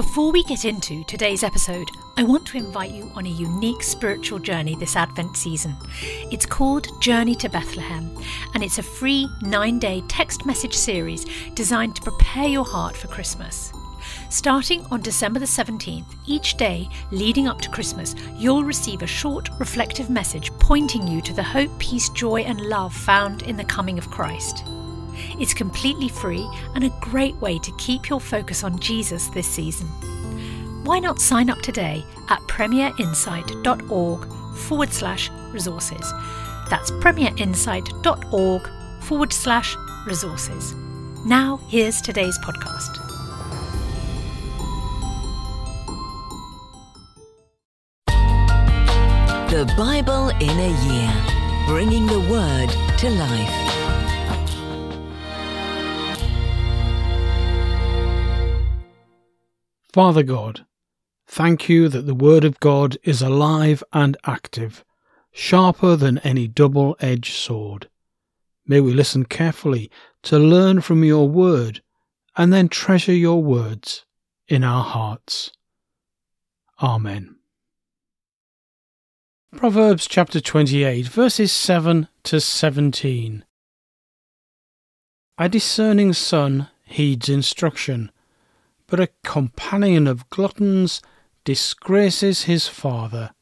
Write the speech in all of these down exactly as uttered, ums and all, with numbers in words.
Before we get into today's episode, I want to invite you on a unique spiritual journey this Advent season. It's called Journey to Bethlehem, and it's a free nine-day text message series designed to prepare your heart for Christmas. Starting on December the seventeenth, each day leading up to Christmas, you'll receive a short, reflective message pointing you to the hope, peace, joy and love found in the coming of Christ. It's completely free and a great way to keep your focus on Jesus this season. Why not sign up today at premierinsight.org forward slash resources. That's premierinsight.org forward slash resources. Now here's today's podcast. The Bible in a Year, bringing the Word to life. Father God, thank you that the Word of God is alive and active, sharper than any double-edged sword. May we listen carefully to learn from your Word and then treasure your words in our hearts. Amen. Proverbs chapter twenty-eight, verses seven to seventeen. A discerning son heeds instruction, but a companion of gluttons disgraces his father.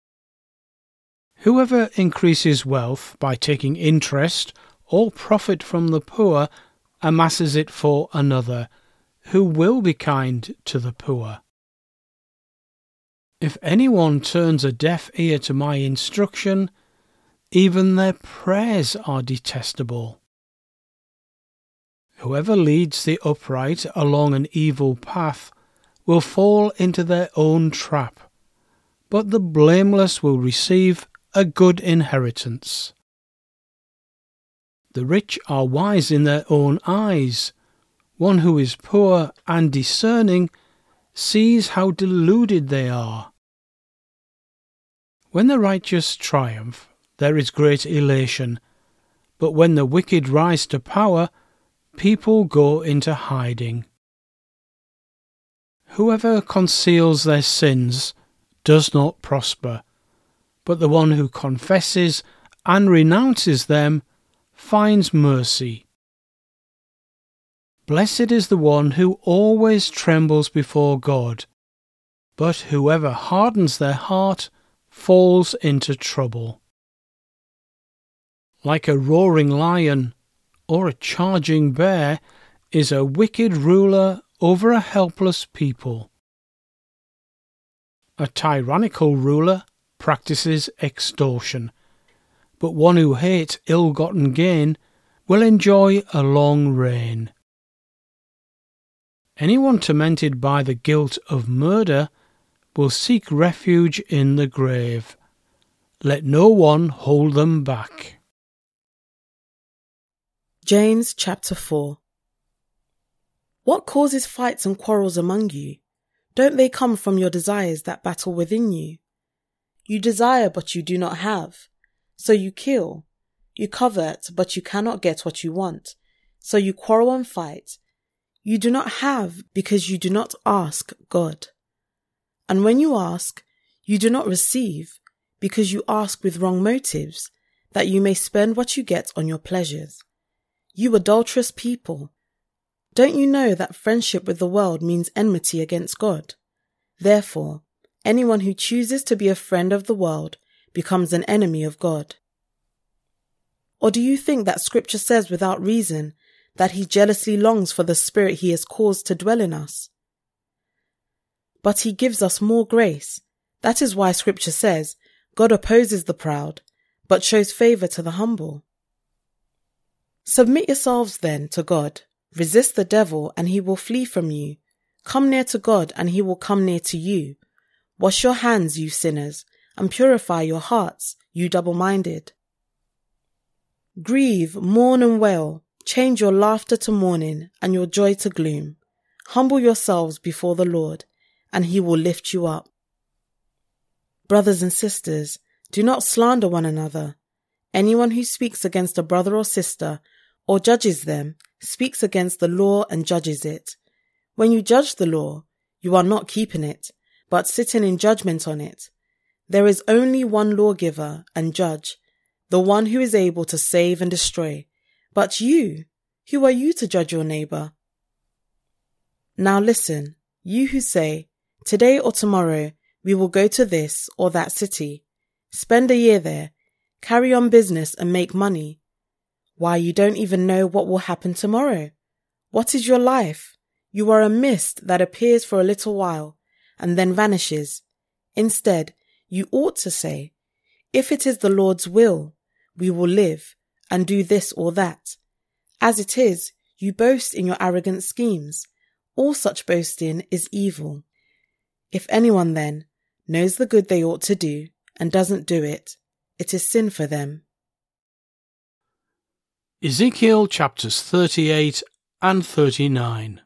Whoever increases wealth by taking interest or profit from the poor amasses it for another, who will be kind to the poor. If anyone turns a deaf ear to my instruction, even their prayers are detestable. Whoever leads the upright along an evil path will fall into their own trap, but the blameless will receive a good inheritance. The rich are wise in their own eyes. One who is poor and discerning sees how deluded they are. When the righteous triumph, there is great elation, but when the wicked rise to power, people go into hiding. Whoever conceals their sins does not prosper, but the one who confesses and renounces them finds mercy. Blessed is the one who always trembles before God, but whoever hardens their heart falls into trouble. Like a roaring lion or a charging bear is a wicked ruler over a helpless people. A tyrannical ruler practices extortion, but one who hates ill-gotten gain will enjoy a long reign. Anyone tormented by the guilt of murder will seek refuge in the grave. Let no one hold them back. James chapter four. What causes fights and quarrels among you? Don't they come from your desires that battle within you? You desire, but you do not have, so you kill. You covet, but you cannot get what you want, so you quarrel and fight. You do not have because you do not ask God. And when you ask, you do not receive because you ask with wrong motives, that you may spend what you get on your pleasures. You adulterous people, don't you know that friendship with the world means enmity against God? Therefore, anyone who chooses to be a friend of the world becomes an enemy of God. Or do you think that Scripture says without reason that he jealously longs for the Spirit he has caused to dwell in us? But he gives us more grace. That is why Scripture says, God opposes the proud, but shows favour to the humble. Submit yourselves then to God. Resist the devil, and he will flee from you. Come near to God, and he will come near to you. Wash your hands, you sinners, and purify your hearts, you double-minded. Grieve, mourn and wail. Change your laughter to mourning, and your joy to gloom. Humble yourselves before the Lord, and he will lift you up. Brothers and sisters, do not slander one another. Anyone who speaks against a brother or sister, or judges them, speaks against the law and judges it. When you judge the law, You are not keeping it, but sitting in judgment on it. There is only one lawgiver and judge, the one who is able to save and destroy. But you, who are you to judge your neighbor? Now listen, you who say, today or tomorrow we will go to this or that city, spend a year there, carry on business and make money. Why, you don't even know what will happen tomorrow. What is your life? You are a mist that appears for a little while and then vanishes. Instead, you ought to say, if it is the Lord's will, we will live and do this or that. As it is, you boast in your arrogant schemes. All such boasting is evil. If anyone then knows the good they ought to do and doesn't do it, it is sin for them. Ezekiel chapters thirty-eight and thirty-nine.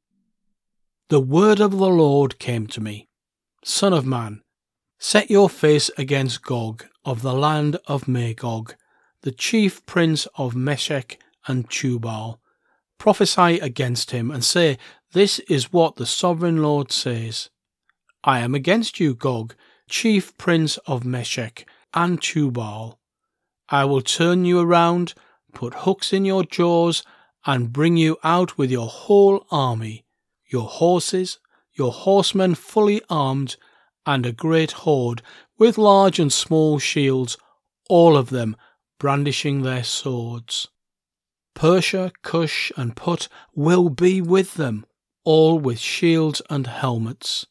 The word of the Lord came to me, Son of man, set your face against Gog of the land of Magog, the chief prince of Meshech and Tubal. Prophesy against him and say, this is what the sovereign Lord says. I am against you, Gog, chief prince of Meshech and Tubal. I will turn you around, put hooks in your jaws, and bring you out with your whole army, your horses, your horsemen fully armed, and a great horde, with large and small shields, all of them brandishing their swords. Persia, Cush, and Put will be with them, all with shields and helmets.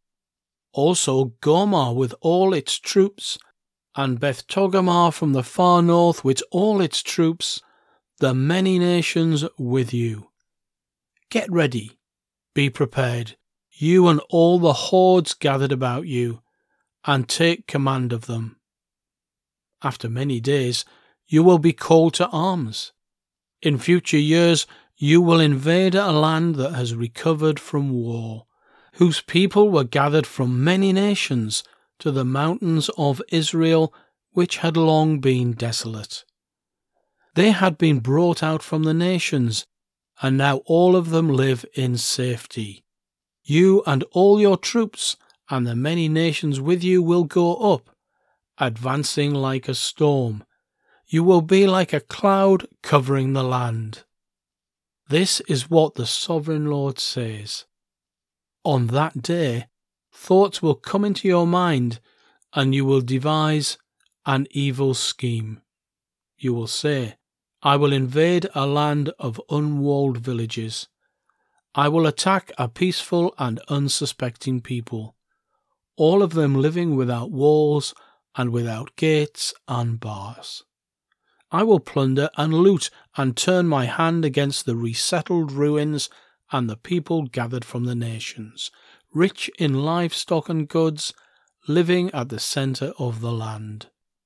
Also Gomer with all its troops, and Beth Togarmah from the far north with all its troops, the many nations with you. Get ready, be prepared, you and all the hordes gathered about you, and take command of them. After many days you will be called to arms. In future years you will invade a land that has recovered from war, whose people were gathered from many nations to the mountains of Israel, which had long been desolate. They had been brought out from the nations, and now all of them live in safety. You and all your troops and the many nations with you will go up, advancing like a storm. You will be like a cloud covering the land. This is what the sovereign Lord says. On that day, thoughts will come into your mind, and you will devise an evil scheme. You will say, I will invade a land of unwalled villages. I will attack a peaceful and unsuspecting people, all of them living without walls and without gates and bars. I will plunder and loot and turn my hand against the resettled ruins and the people gathered from the nations, rich in livestock and goods, living at the centre of the land.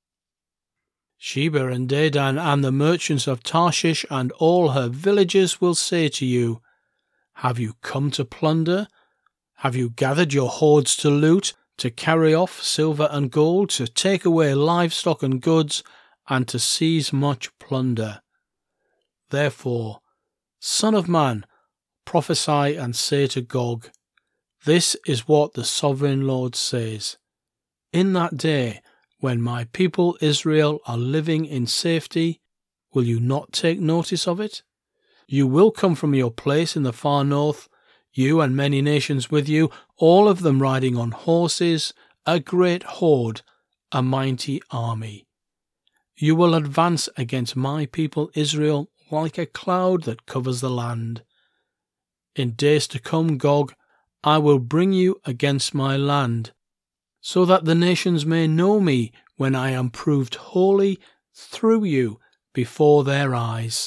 Sheba and Dedan and the merchants of Tarshish and all her villages will say to you, have you come to plunder? Have you gathered your hordes to loot, to carry off silver and gold, to take away livestock and goods, and to seize much plunder? Therefore, Son of man, prophesy and say to Gog, this is what the sovereign Lord says. In that day, when my people Israel are living in safety, will you not take notice of it? You will come from your place in the far north, you and many nations with you, all of them riding on horses, a great horde, a mighty army. You will advance against my people Israel like a cloud that covers the land. In days to come, Gog, I will bring you against my land, so that the nations may know me when I am proved holy through you before their eyes.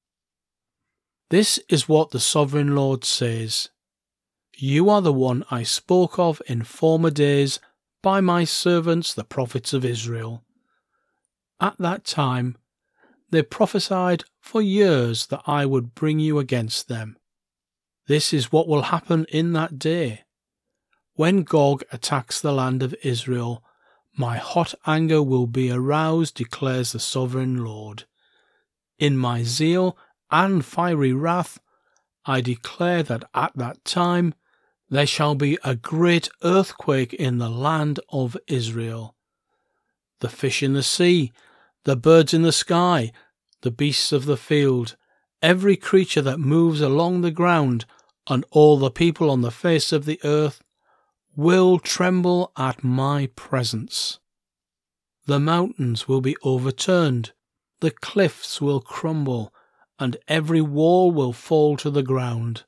This is what the sovereign Lord says. You are the one I spoke of in former days by my servants the prophets of Israel. At that time they prophesied for years that I would bring you against them. This is what will happen in that day. When Gog attacks the land of Israel, my hot anger will be aroused, declares the sovereign Lord. In my zeal and fiery wrath, I declare that at that time There shall be a great earthquake in the land of Israel. The fish in the sea, the birds in the sky, the beasts of the field, every creature that moves along the ground, and all the people on the face of the earth will tremble at my presence. The mountains will be overturned, the cliffs will crumble, and every wall will fall to the ground.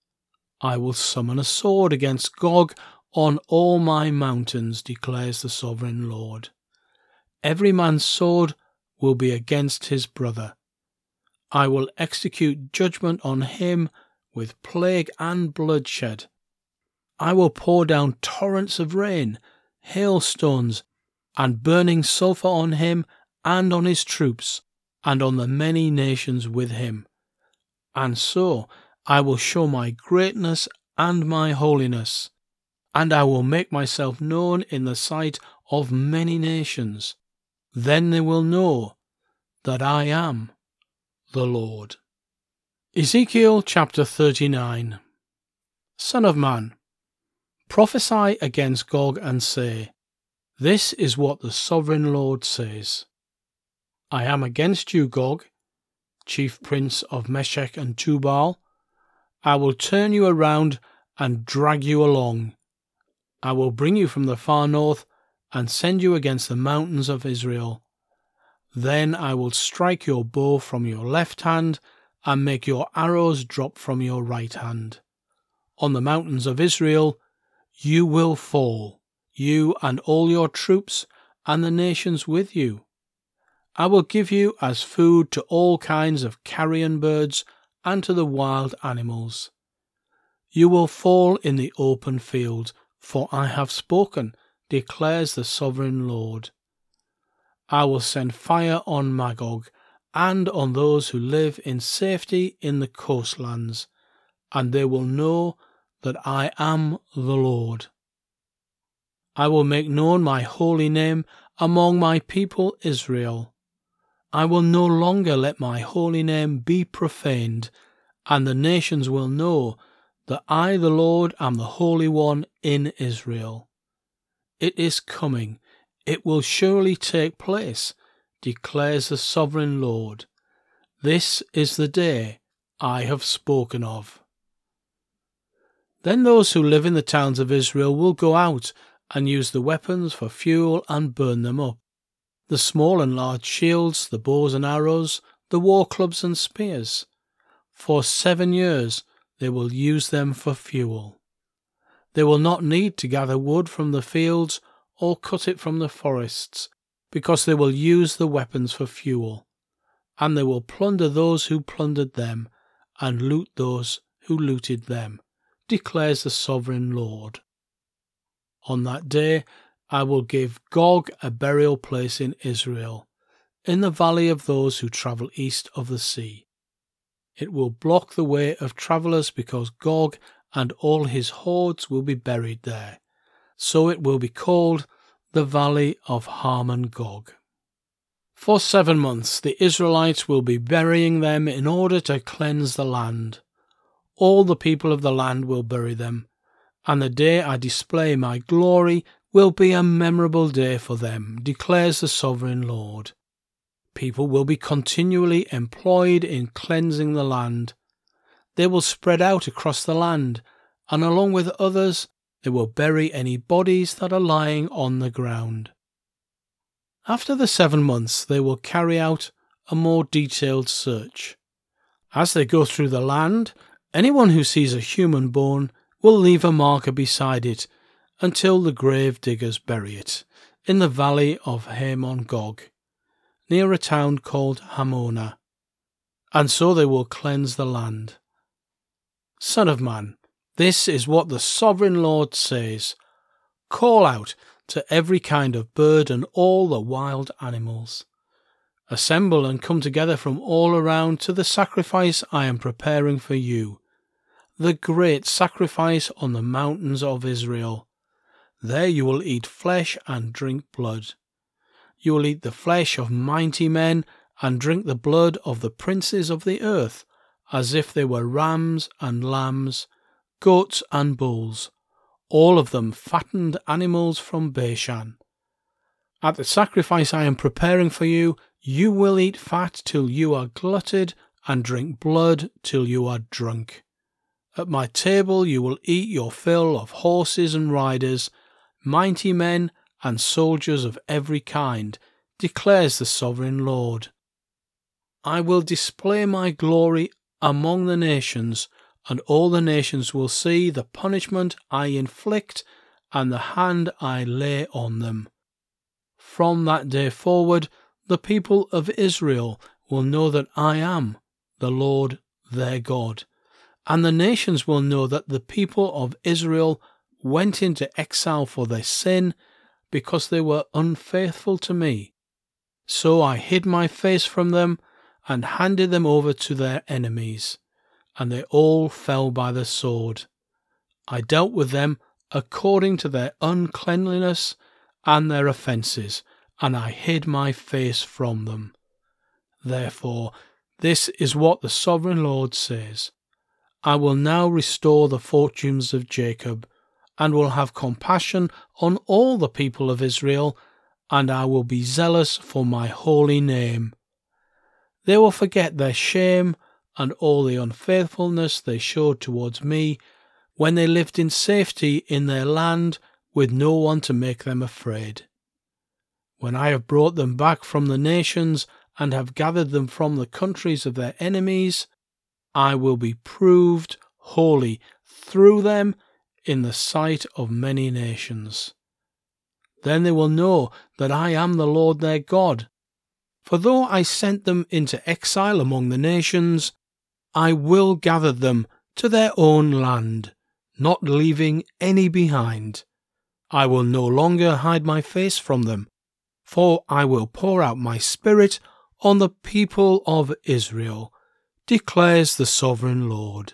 I will summon a sword against Gog on all my mountains, declares the Sovereign Lord. Every man's sword will be against his brother. I will execute judgment on him with plague and bloodshed. I will pour down torrents of rain, hailstones, and burning sulphur on him and on his troops, and on the many nations with him. And so I will show my greatness and my holiness, and I will make myself known in the sight of many nations. Then they will know that I am the Lord. Ezekiel chapter thirty-nine. Son of man, prophesy against Gog and say, This is what the Sovereign Lord says. I am against you, Gog, chief prince of Meshech and Tubal. I will turn you around and drag you along. I will bring you from the far north and send you against the mountains of Israel. Then I will strike your bow from your left hand and make your arrows drop from your right hand. On the mountains of Israel you will fall, you and all your troops and the nations with you. I will give you as food to all kinds of carrion birds and to the wild animals. You will fall in the open field, for I have spoken, declares the Sovereign Lord. I will send fire on Magog and on those who live in safety in the coastlands, and they will know that I am the Lord. I will make known my holy name among my people Israel. I will no longer let my holy name be profaned, and the nations will know that I, the Lord, am the Holy One in Israel. It is coming, it will surely take place, declares the Sovereign Lord. This is the day I have spoken of. Then those who live in the towns of Israel will go out and use the weapons for fuel and burn them up. The small and large shields, the bows and arrows, the war clubs and spears. For seven years they will use them for fuel. They will not need to gather wood from the fields or cut it from the forests, because they will use the weapons for fuel, and they will plunder those who plundered them, and loot those who looted them, declares the Sovereign Lord. On that day I will give Gog a burial place in Israel, in the valley of those who travel east of the sea. It will block the way of travellers because Gog and all his hordes will be buried there. So it will be called the Valley of Harmon Gog. For seven months the Israelites will be burying them in order to cleanse the land. All the people of the land will bury them, and the day I display my glory will be a memorable day for them, declares the Sovereign Lord. People will be continually employed in cleansing the land. They will spread out across the land, and along with others they will bury any bodies that are lying on the ground. After the seven months they will carry out a more detailed search. As they go through the land, anyone who sees a human bone will leave a marker beside it until the grave diggers bury it in the valley of Harmon Gog, near a town called Hamona, and so they will cleanse the land. Son of man, this is what the Sovereign Lord says. Call out to every kind of bird and all the wild animals. Assemble and come together from all around to the sacrifice I am preparing for you, the great sacrifice on the mountains of Israel. There you will eat flesh and drink blood. You will eat the flesh of mighty men and drink the blood of the princes of the earth, as if they were rams and lambs, goats and bulls, all of them fattened animals from Bashan. At the sacrifice I am preparing for you, you will eat fat till you are glutted, and drink blood till you are drunk. At my table you will eat your fill of horses and riders, mighty men and soldiers of every kind, declares the Sovereign Lord. I will display my glory among the nations, and all the nations will see the punishment I inflict and the hand I lay on them. From that day forward, the people of Israel will know that I am the Lord their God, and the nations will know that the people of Israel went into exile for their sin, because they were unfaithful to me. So I hid my face from them and handed them over to their enemies, and they all fell by the sword. I dealt with them according to their uncleanliness and their offences, and I hid my face from them. Therefore, this is what the Sovereign Lord says: I will now restore the fortunes of Jacob, and will have compassion on all the people of Israel, and I will be zealous for my holy name. They will forget their shame and all the unfaithfulness they showed towards me, when they lived in safety in their land with no one to make them afraid. When I have brought them back from the nations and have gathered them from the countries of their enemies, I will be proved holy through them in the sight of many nations. Then they will know that I am the Lord their God. For though I sent them into exile among the nations, I will gather them to their own land, not leaving any behind. I will no longer hide my face from them, for I will pour out my Spirit on the people of Israel, declares the Sovereign Lord.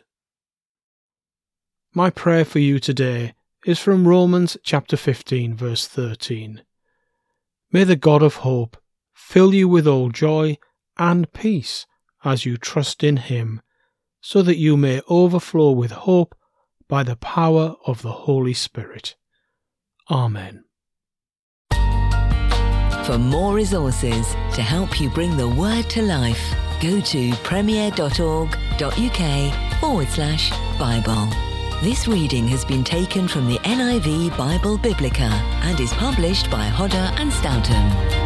My prayer for you today is from Romans chapter fifteen, verse thirteen. May the God of hope fill you with all joy and peace as you trust in him, so that you may overflow with hope by the power of the Holy Spirit. Amen. For more resources to help you bring the word to life, go to premier.org.uk forward slash Bible. This reading has been taken from the N I V Bible Biblica and is published by Hodder and Stoughton.